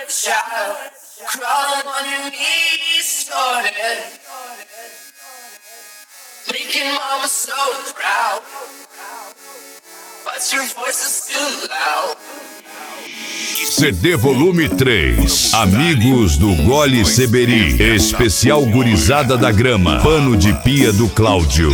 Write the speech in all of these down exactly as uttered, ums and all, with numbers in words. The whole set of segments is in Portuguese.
child, crawling on your knees, started making mama so proud, but your voice is still loud. C D Volume três, Amigos do Gole Seberi, especial Gurizada da Grama, Pano de Pia do Cláudio.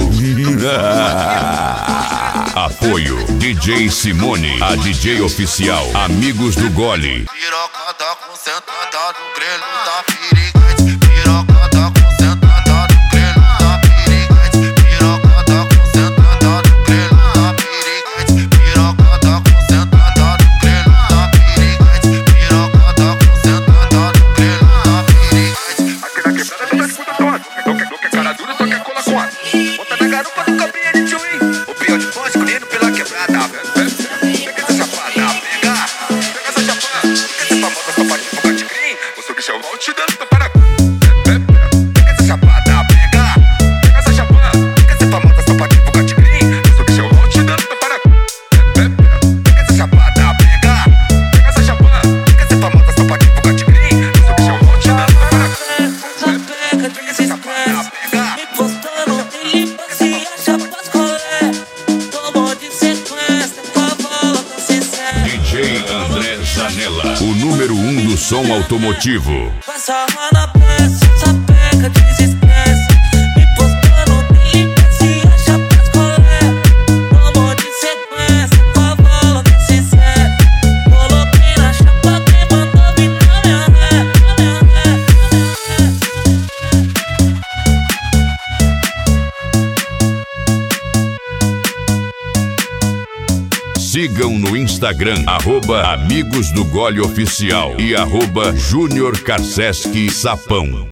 Apoio D J Simone, a D J oficial, Amigos do Gole. Piroca tá concentrada no grelho da piriguete. Piroca tá concentrada no grelho da piriguete. Piroca tá concentrada no grelho da piriguete. Piroca tá concentrada no grelho da piriguete. Piroca tá concentrada no grelho da piriguete. Aqui na quebrada tu tá escuta toda. Não quer, não quer cara dura, só quer cola com a. Bota na garupa do campinha de tchuim. O pior de pó escolhido pela quebrada. Pega essa chapada, pega. Pega essa chapada. Essa famosa sapatinha pro gatigrim. O seu bichão vai te dando pra parar. Pega essa chapada, pega. Pega essa chapada. Essa famosa sapatinha pro gatigrim. O seu bichão vai te dando pra parar. Pega essa chapada, pega. Pega essa chapada. Essa famosa sapatinha pro gatigrim. O seu bichão vai te dando pra parar. Pega essa chapada, pega. Me postando em limpa se acha pras colé. Tomou de sequência, cavalo tá sincero. D J André Zanella, o número um do som automotivo. Passa a na pressa, essa pega desespécie. Me postando em limpa se acha pras colé. Tomou de sequência, cavalo tá sincero. Coloquei na chapa, quem mandou vir na minha ré, na minha ré. Sigam no Instagram, arroba Amigos do Gole Oficial e arroba Júnior Karseski Sapão.